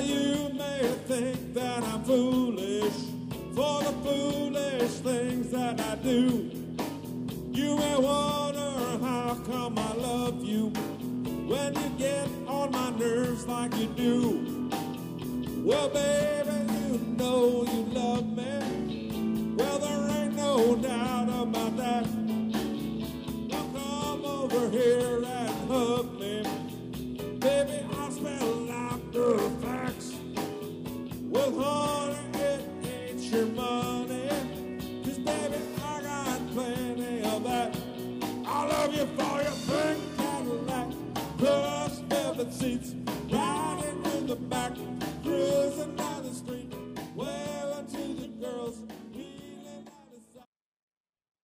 you may think that I'm foolish for the foolish things that I do. You may wonder how come I love you when you get on my nerves like you do. Well, baby,